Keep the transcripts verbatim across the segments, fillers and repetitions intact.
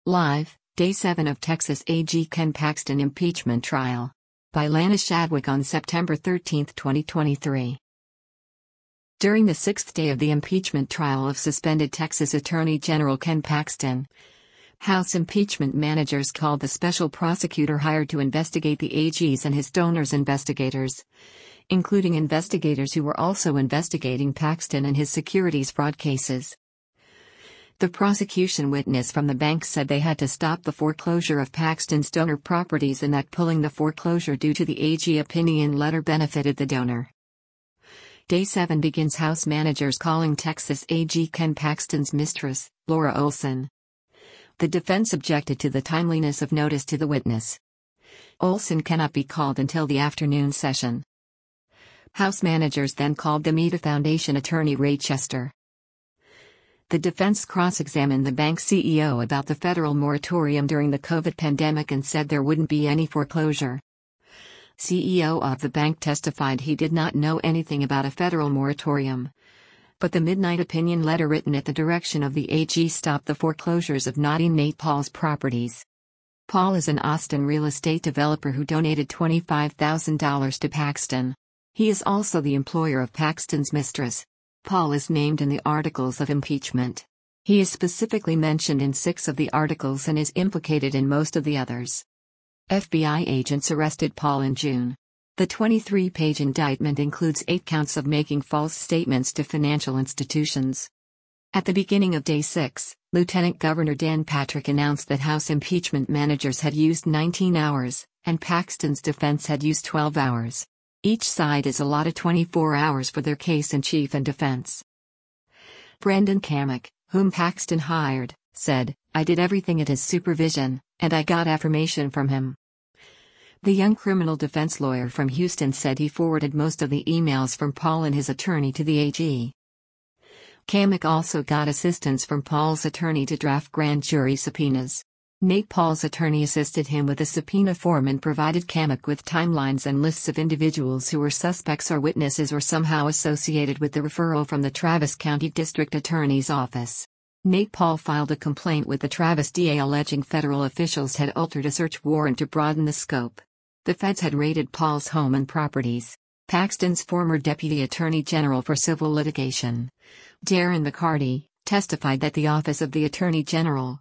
Live, Day seven of Texas A G Ken Paxton Impeachment Trial. By Lana Shadwick on September thirteenth, twenty twenty-three. During the sixth day of the impeachment trial of suspended Texas Attorney General Ken Paxton, House impeachment managers called the special prosecutor hired to investigate the A G's and his donors investigators, including investigators who were also investigating Paxton and his securities fraud cases. The prosecution witness from the bank said they had to stop the foreclosure of Paxton's donor properties and that pulling the foreclosure due to the A G opinion letter benefited the donor. Day seven begins House managers calling Texas A G Ken Paxton's mistress, Laura Olson. The defense objected to the timeliness of notice to the witness. Olson cannot be called until the afternoon session. House managers then called the Meta Foundation attorney Ray Chester. The defense cross-examined the bank C E O about the federal moratorium during the COVID pandemic and said there wouldn't be any foreclosure. C E O of the bank testified he did not know anything about a federal moratorium. But the midnight opinion letter written at the direction of the A G stopped the foreclosures of Naughty Nate Paul's properties. Paul is an Austin real estate developer who donated twenty-five thousand dollars to Paxton. He is also the employer of Paxton's mistress. Paul is named in the articles of impeachment. He is specifically mentioned in six of the articles and is implicated in most of the others. F B I agents arrested Paul in June. The twenty-three page indictment includes eight counts of making false statements to financial institutions. At the beginning of Day six, Lieutenant Governor Dan Patrick announced that House impeachment managers had used nineteen hours, and Paxton's defense had used twelve hours. Each side is allotted twenty-four hours for their case in chief and defense. Brendan Kamek, whom Paxton hired, said, "I did everything at his supervision, and I got affirmation from him." The young criminal defense lawyer from Houston said he forwarded most of the emails from Paul and his attorney to the A G. Kamek also got assistance from Paul's attorney to draft grand jury subpoenas. Nate Paul's attorney assisted him with a subpoena form and provided Kamek with timelines and lists of individuals who were suspects or witnesses or somehow associated with the referral from the Travis County District Attorney's Office. Nate Paul filed a complaint with the Travis D A alleging federal officials had altered a search warrant to broaden the scope. The feds had raided Paul's home and properties. Paxton's former Deputy Attorney General for Civil Litigation, Darren McCarty, testified that the Office of the Attorney General,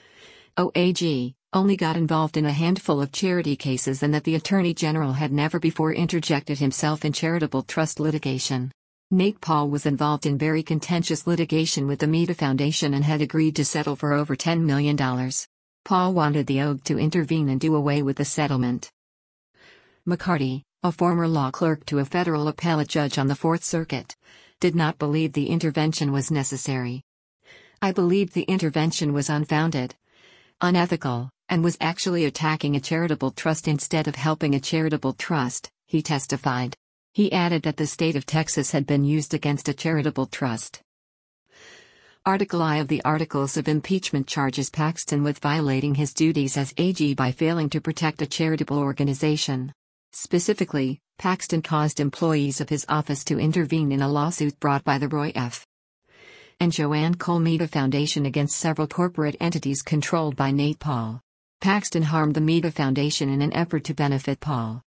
O A G, only got involved in a handful of charity cases and that the Attorney General had never before interjected himself in charitable trust litigation. Nate Paul was involved in very contentious litigation with the Meta Foundation and had agreed to settle for over ten million dollars. Paul wanted the O A G to intervene and do away with the settlement. McCarty, a former law clerk to a federal appellate judge on the Fourth Circuit, did not believe the intervention was necessary. "I believed the intervention was unfounded, unethical, and was actually attacking a charitable trust instead of helping a charitable trust," he testified. He added that the state of Texas had been used against a charitable trust. Article I of the Articles of Impeachment charges Paxton with violating his duties as A G by failing to protect a charitable organization. Specifically, Paxton caused employees of his office to intervene in a lawsuit brought by the Roy F. and Joanne Cole Meta Foundation against several corporate entities controlled by Nate Paul. Paxton harmed the Meta Foundation in an effort to benefit Paul.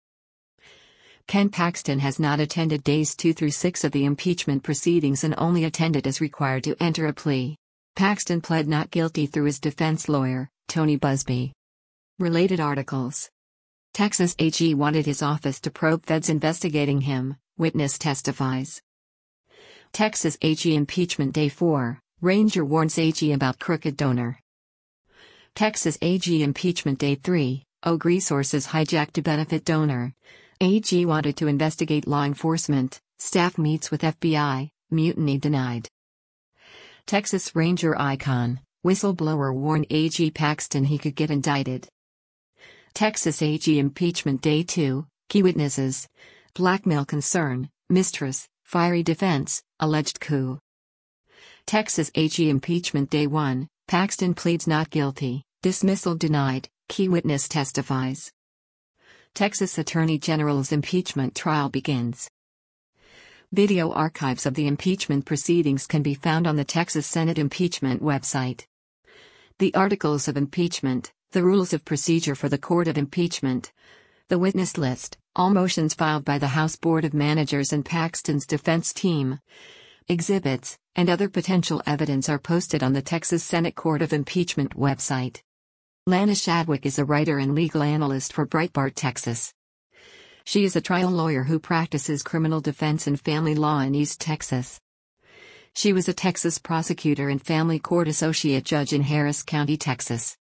Ken Paxton has not attended days two through six of the impeachment proceedings and only attended as required to enter a plea. Paxton pled not guilty through his defense lawyer, Tony Busby. Related articles. Texas A G wanted his office to probe feds investigating him, witness testifies. Texas A G impeachment day four, Ranger warns A G about crooked donor. Texas A G impeachment day three, O G resources hijacked to benefit donor. A G wanted to investigate law enforcement, staff meets with F B I, mutiny denied. Texas Ranger icon, whistleblower warned A G Paxton he could get indicted. Texas A G impeachment day two, key witnesses, blackmail concern, mistress, fiery defense, alleged coup. Texas A G impeachment day one, Paxton pleads not guilty, dismissal denied, key witness testifies. Texas Attorney General's impeachment trial begins. Video archives of the impeachment proceedings can be found on the Texas Senate impeachment website. The Articles of Impeachment, the Rules of Procedure for the Court of Impeachment, the Witness List, all motions filed by the House Board of Managers and Paxton's defense team, exhibits, and other potential evidence are posted on the Texas Senate Court of Impeachment website. Lana Shadwick is a writer and legal analyst for Breitbart Texas. She is a trial lawyer who practices criminal defense and family law in East Texas. She was a Texas prosecutor and family court associate judge in Harris County, Texas.